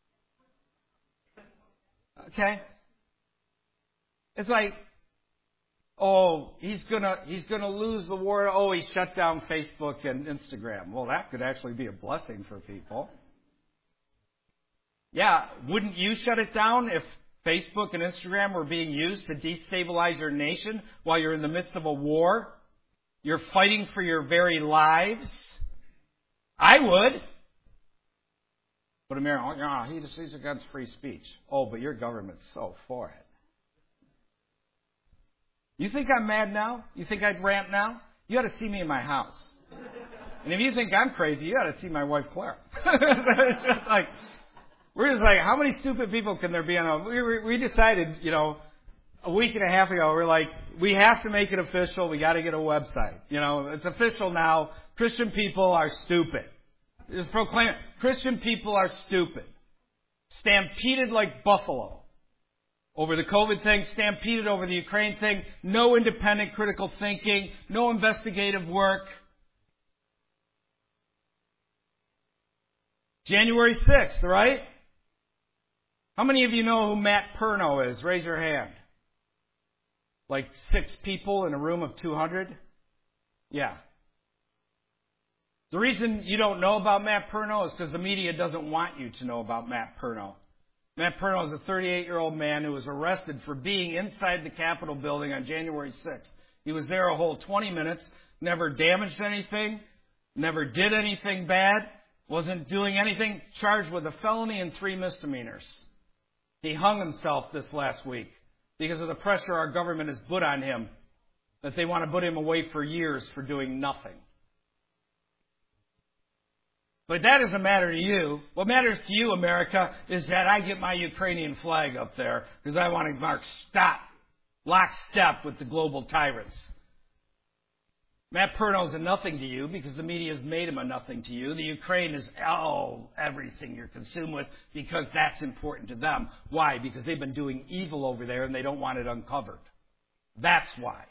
Okay? It's like, oh, he's gonna he's gonna lose the war. Oh, he shut down Facebook and Instagram. Well, that could actually be a blessing for people. Yeah, wouldn't you shut it down if Facebook and Instagram were being used to destabilize your nation while you're in the midst of a war? You're fighting for your very lives. I would. But America, oh, yeah, he's, he's against free speech. Oh, but your government's so for it. You think I'm mad now? You think I'd rant now? You ought to see me in my house. And if you think I'm crazy, you ought to see my wife, Clara. It's just like, we're just like, how many stupid people can there be on a... We, we decided, you know, a week and a half ago, we're like, we have to make it official. We got to get a website. You know, it's official now. Christian people are stupid. Just proclaim it. Christian people are stupid. Stampeded like buffalo. Over the COVID thing, stampeded over the Ukraine thing, no independent critical thinking, no investigative work. January sixth, right? How many of you know who Matt Perno is? Raise your hand. Like six people in a room of two hundred? Yeah. The reason you don't know about Matt Perno is because the media doesn't want you to know about Matt Perno. Matt Perno is a thirty-eight-year-old man who was arrested for being inside the Capitol building on January sixth. He was there a whole twenty minutes, never damaged anything, never did anything bad, wasn't doing anything, charged with a felony and three misdemeanors. He hung himself this last week because of the pressure our government has put on him, that they want to put him away for years for doing nothing. But that doesn't matter to you. What matters to you, America, is that I get my Ukrainian flag up there because I want to mark stop, lockstep with the global tyrants. Matt Perno's a nothing to you because the media's made him a nothing to you. The Ukraine is oh, everything you're consumed with because that's important to them. Why? Because they've been doing evil over there and they don't want it uncovered. That's why.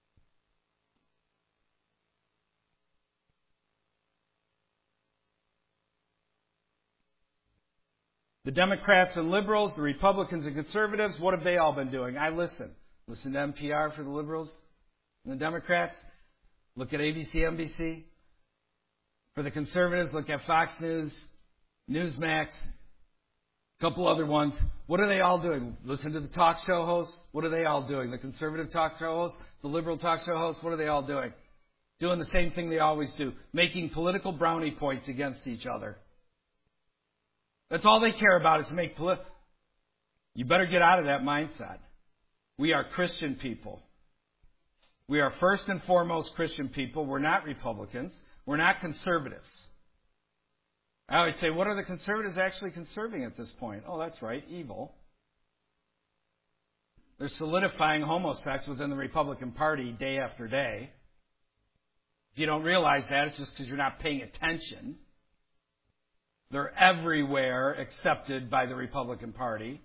The Democrats and liberals, the Republicans and conservatives, what have they all been doing? I listen. Listen to N P R for the liberals and the Democrats. Look at A B C, N B C. For the conservatives, look at Fox News, Newsmax, a couple other ones. What are they all doing? Listen to the talk show hosts. What are they all doing? The conservative talk show hosts, the liberal talk show hosts, what are they all doing? Doing the same thing they always do, making political brownie points against each other. That's all they care about is to make political. You better get out of that mindset. We are Christian people. We are first and foremost Christian people. We're not Republicans. We're not conservatives. I always say, what are the conservatives actually conserving at this point? Oh, that's right, evil. They're solidifying homosex within the Republican Party day after day. If you don't realize that, it's just because you're not paying attention. They're everywhere accepted by the Republican Party.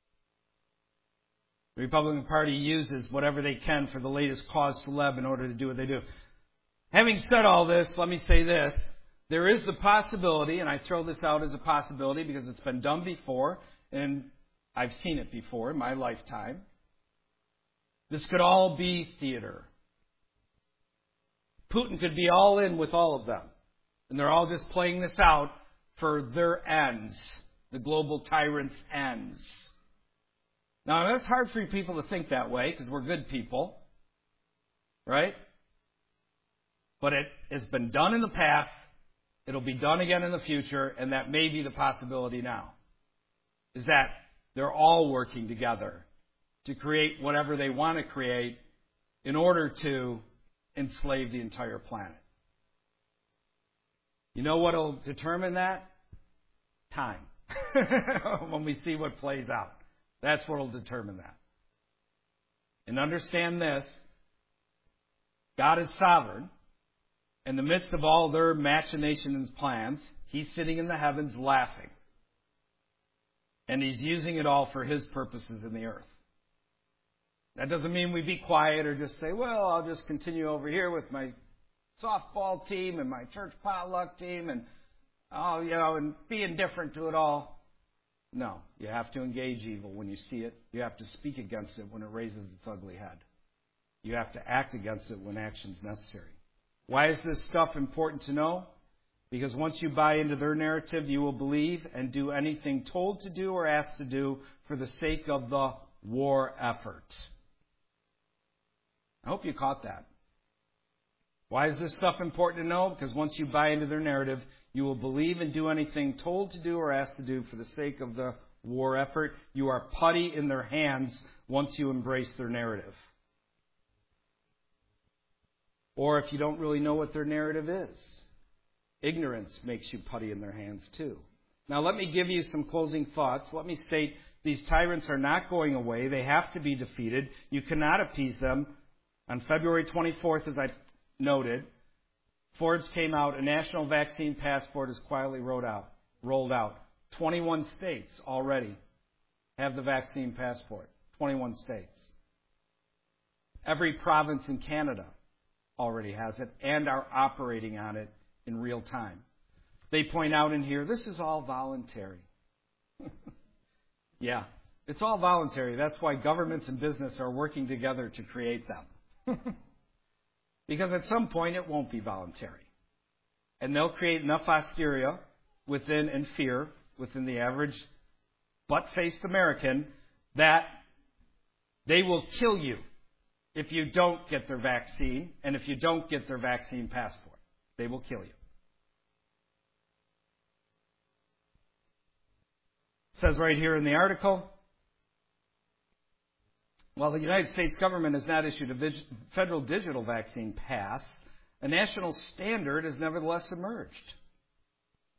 The Republican Party uses whatever they can for the latest cause celeb in order to do what they do. Having said all this, let me say this. There is the possibility, and I throw this out as a possibility because it's been done before, and I've seen it before in my lifetime. This could all be theater. Putin could be all in with all of them. And they're all just playing this out for their ends, the global tyrant's ends. Now, that's hard for you people to think that way because we're good people, right? But it has been done in the past. It'll be done again in the future, and that may be the possibility now, is that they're all working together to create whatever they want to create in order to enslave the entire planet. You know what will determine that? Time. When we see what plays out. That's what will determine that. And understand this. God is sovereign. In the midst of all their machinations and plans, He's sitting in the heavens laughing. And He's using it all for His purposes in the earth. That doesn't mean we be quiet or just say, well, I'll just continue over here with my softball team and my church potluck team and, oh, you know, and be indifferent to it all. No, you have to engage evil when you see it. You have to speak against it when it raises its ugly head. You have to act against it when action's necessary. Why is this stuff important to know? Because once you buy into their narrative, you will believe and do anything told to do or asked to do for the sake of the war effort. I hope you caught that. Why is this stuff important to know? Because once you buy into their narrative, you will believe and do anything told to do or asked to do for the sake of the war effort. You are putty in their hands once you embrace their narrative. Or if you don't really know what their narrative is, ignorance makes you putty in their hands too. Now let me give you some closing thoughts. Let me state these tyrants are not going away. They have to be defeated. You cannot appease them. On February twenty-fourth, as I noted, Forbes came out, a national vaccine passport is quietly rolled out. Rolled out. twenty-one states already have the vaccine passport. twenty-one states. Every province in Canada already has it and are operating on it in real time. They point out in here, this is all voluntary. Yeah, it's all voluntary. That's why governments and business are working together to create them. Because at some point it won't be voluntary. And they'll create enough hysteria within and fear within the average butt-faced American that they will kill you if you don't get their vaccine and if you don't get their vaccine passport. They will kill you. It says right here in the article, while the United States government has not issued a federal digital vaccine pass, a national standard has nevertheless emerged.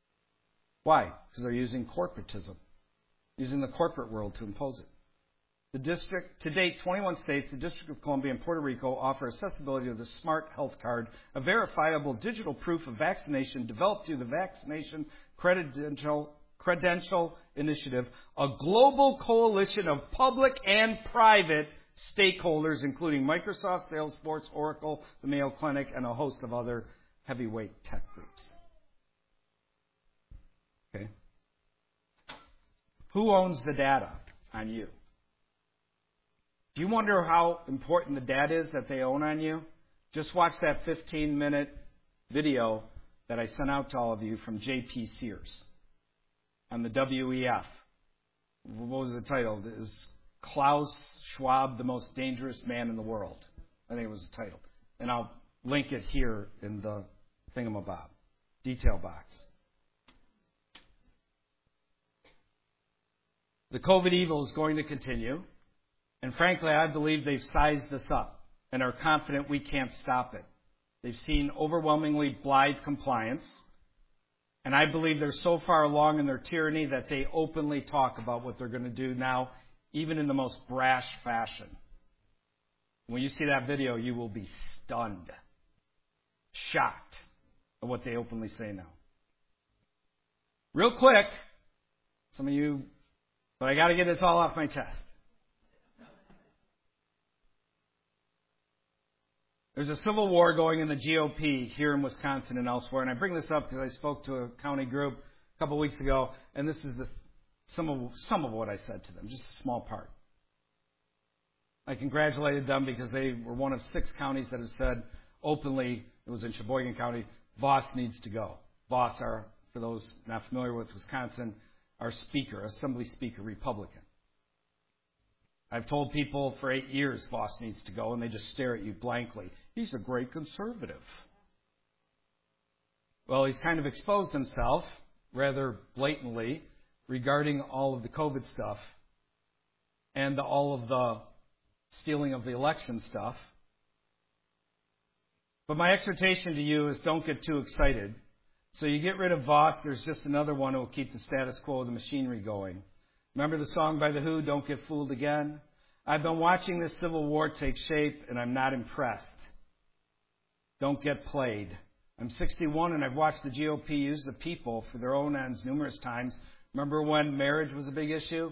Why? Because they're using corporatism, using the corporate world to impose it. The district, to date, twenty-one states, the District of Columbia, and Puerto Rico offer accessibility of the Smart Health Card, a verifiable digital proof of vaccination developed through the Vaccination Credential, Credential Initiative, a global coalition of public and private stakeholders, including Microsoft, Salesforce, Oracle, the Mayo Clinic, and a host of other heavyweight tech groups. Okay. Who owns the data on you? Do you wonder how important the data is that they own on you? Just watch that fifteen-minute video that I sent out to all of you from J P Sears on the W E F. What was the title? Is Klaus Schwab the most dangerous man in the world? I think it was the title. And I'll link it here in the thingamabob, detail box. The COVID evil is going to continue. And frankly, I believe they've sized us up and are confident we can't stop it. They've seen overwhelmingly blithe compliance. And I believe they're so far along in their tyranny that they openly talk about what they're going to do now, even in the most brash fashion. When you see that video, you will be stunned, shocked at what they openly say now. Real quick, some of you, but I got to get this all off my chest. There's a civil war going in the G O P here in Wisconsin and elsewhere, and I bring this up because I spoke to a county group a couple of weeks ago, and this is the, some of some of what I said to them, just a small part. I congratulated them because they were one of six counties that have said openly, it was in Sheboygan County, Voss needs to go. Voss, are, for those not familiar with Wisconsin, our speaker, assembly speaker, Republican. I've told people for eight years Voss needs to go, and they just stare at you blankly. He's a great conservative. Well, he's kind of exposed himself rather blatantly regarding all of the COVID stuff and the, all of the stealing of the election stuff. But my exhortation to you is don't get too excited. So you get rid of Voss, there's just another one who will keep the status quo of the machinery going. Remember the song by The Who, Don't Get Fooled Again? I've been watching this civil war take shape, and I'm not impressed. Don't get played. I'm sixty-one, and I've watched the G O P use the people for their own ends numerous times. Remember when marriage was a big issue?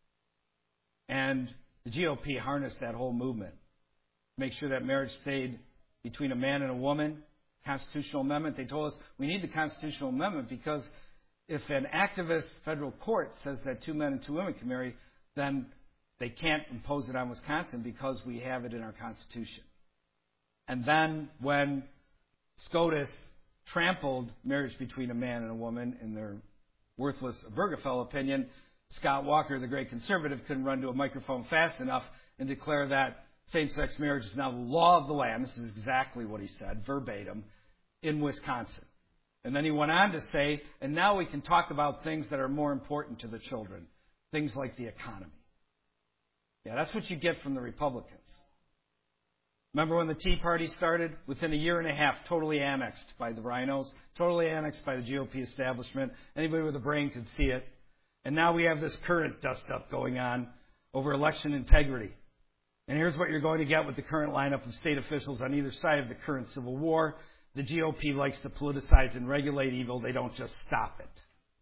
And the G O P harnessed that whole movement to make sure that marriage stayed between a man and a woman. Constitutional amendment. They told us we need the constitutional amendment because if an activist federal court says that two men and two women can marry, then they can't impose it on Wisconsin because we have it in our Constitution. And then when SCOTUS trampled marriage between a man and a woman in their worthless Obergefell opinion, Scott Walker, the great conservative, couldn't run to a microphone fast enough and declare that same-sex marriage is now the law of the land. This is exactly what he said, verbatim, in Wisconsin. And then he went on to say, and now we can talk about things that are more important to the children, things like the economy. Yeah, that's what you get from the Republicans. Remember when the Tea Party started? Within a year and a half, totally annexed by the rhinos, totally annexed by the G O P establishment. Anybody with a brain could see it. And now we have this current dust-up going on over election integrity. And here's what you're going to get with the current lineup of state officials on either side of the current civil war. The G O P likes to politicize and regulate evil. They don't just stop it.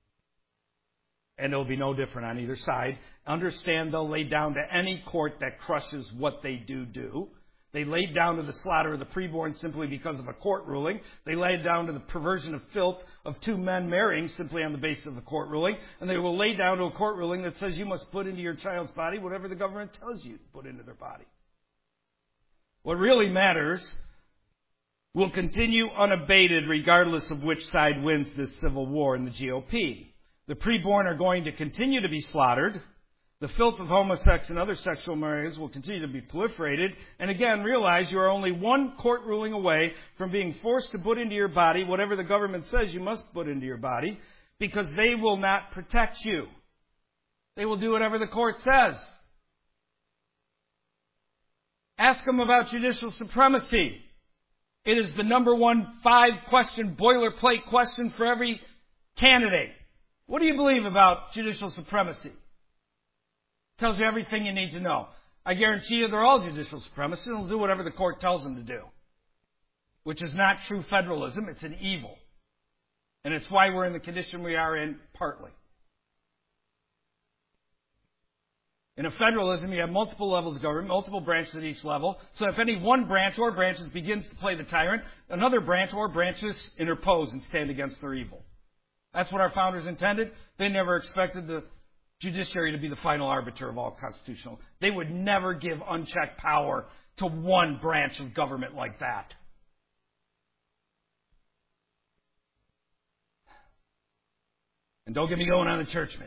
And it'll be no different on either side. Understand they'll lay down to any court that crushes what they do do. They laid down to the slaughter of the preborn simply because of a court ruling. They laid down to the perversion of filth of two men marrying simply on the basis of a court ruling. And they will lay down to a court ruling that says you must put into your child's body whatever the government tells you to put into their body. What really matters will continue unabated regardless of which side wins this civil war in the G O P. The preborn are going to continue to be slaughtered. The filth of homosex and other sexual marriages will continue to be proliferated. And again, realize you are only one court ruling away from being forced to put into your body whatever the government says you must put into your body, because they will not protect you. They will do whatever the court says. Ask them about judicial supremacy. It is the number one five-question boilerplate question for every candidate. What do you believe about judicial supremacy? Tells you everything you need to know. I guarantee you they're all judicial supremacists and will do whatever the court tells them to do. Which is not true federalism. It's an evil. And it's why we're in the condition we are in, partly. In a federalism, you have multiple levels of government, multiple branches at each level. So if any one branch or branches begins to play the tyrant, another branch or branches interpose and stand against their evil. That's what our founders intended. They never expected the judiciary to be the final arbiter of all constitutional. They would never give unchecked power to one branch of government like that. And don't get me going on the churchmen.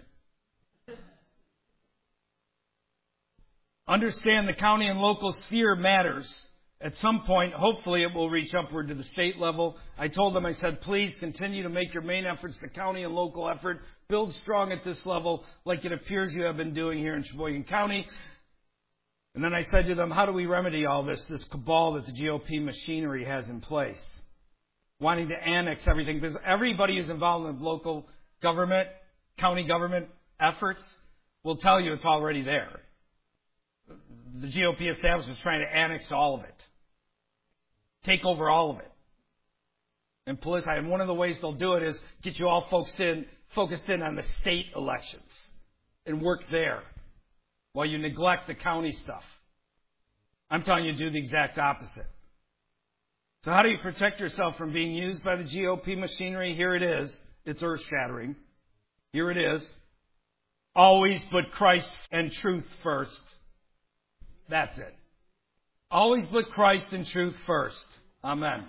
Understand the county and local sphere matters. At some point, hopefully it will reach upward to the state level. I told them, I said, please continue to make your main efforts the county and local effort. Build strong at this level like it appears you have been doing here in Sheboygan County. And then I said to them, how do we remedy all this, this cabal that the G O P machinery has in place? Wanting to annex everything, because everybody who's involved in local government, county government efforts will tell you it's already there. The G O P establishment is trying to annex all of it. Take over all of it. And politicize. And one of the ways they'll do it is get you all focused in, focused in on the state elections and work there while you neglect the county stuff. I'm telling you to do the exact opposite. So how do you protect yourself from being used by the G O P machinery? Here it is. It's earth-shattering. Here it is. Always put Christ and truth first. That's it. Always put Christ and truth first. Amen.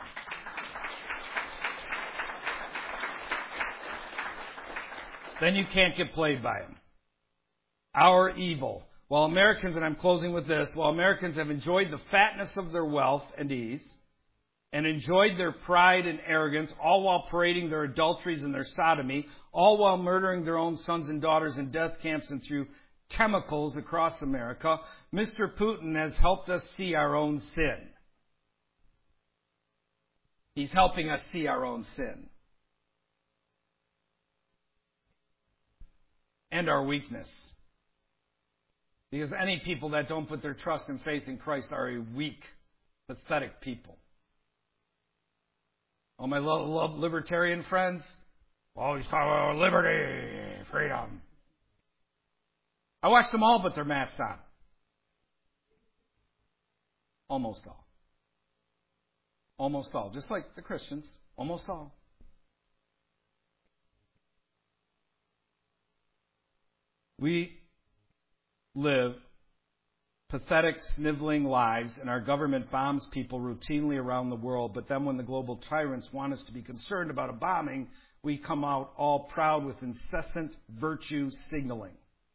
Then you can't get played by him. Our evil. While Americans, and I'm closing with this, while Americans have enjoyed the fatness of their wealth and ease, and enjoyed their pride and arrogance, all while parading their adulteries and their sodomy, all while murdering their own sons and daughters in death camps and through chemicals across America, Mister Putin has helped us see our own sin. He's helping us see our own sin. And our weakness. Because any people that don't put their trust and faith in Christ are a weak, pathetic people. All my love, love libertarian friends, always talk about liberty, freedom. I watched them all put their masks on. Almost all. Almost all. Just like the Christians. Almost all. We live pathetic, sniveling lives, and our government bombs people routinely around the world. But then when the global tyrants want us to be concerned about a bombing, we come out all proud with incessant virtue signaling.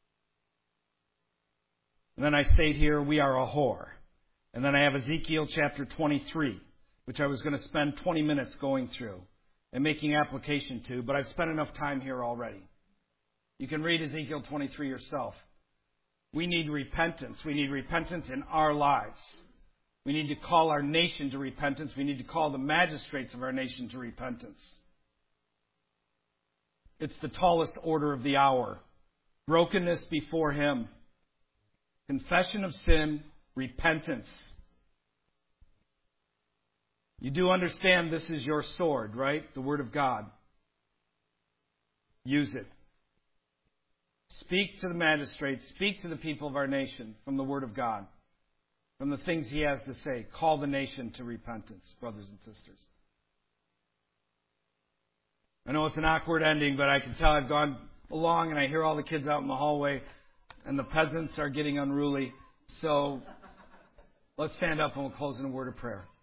And then I state here, we are a whore. And then I have Ezekiel chapter twenty-three, which I was going to spend twenty minutes going through and making application to, but I've spent enough time here already. You can read Ezekiel twenty-three yourself. We need repentance. We need repentance in our lives. We need to call our nation to repentance. We need to call the magistrates of our nation to repentance. It's the tallest order of the hour. Brokenness before Him. Confession of sin, repentance. You do understand this is your sword, right? The Word of God. Use it. Speak to the magistrates. Speak to the people of our nation from the Word of God. From the things He has to say. Call the nation to repentance, brothers and sisters. I know it's an awkward ending, but I can tell I've gone along and I hear all the kids out in the hallway and the peasants are getting unruly. So let's stand up and we'll close in a word of prayer.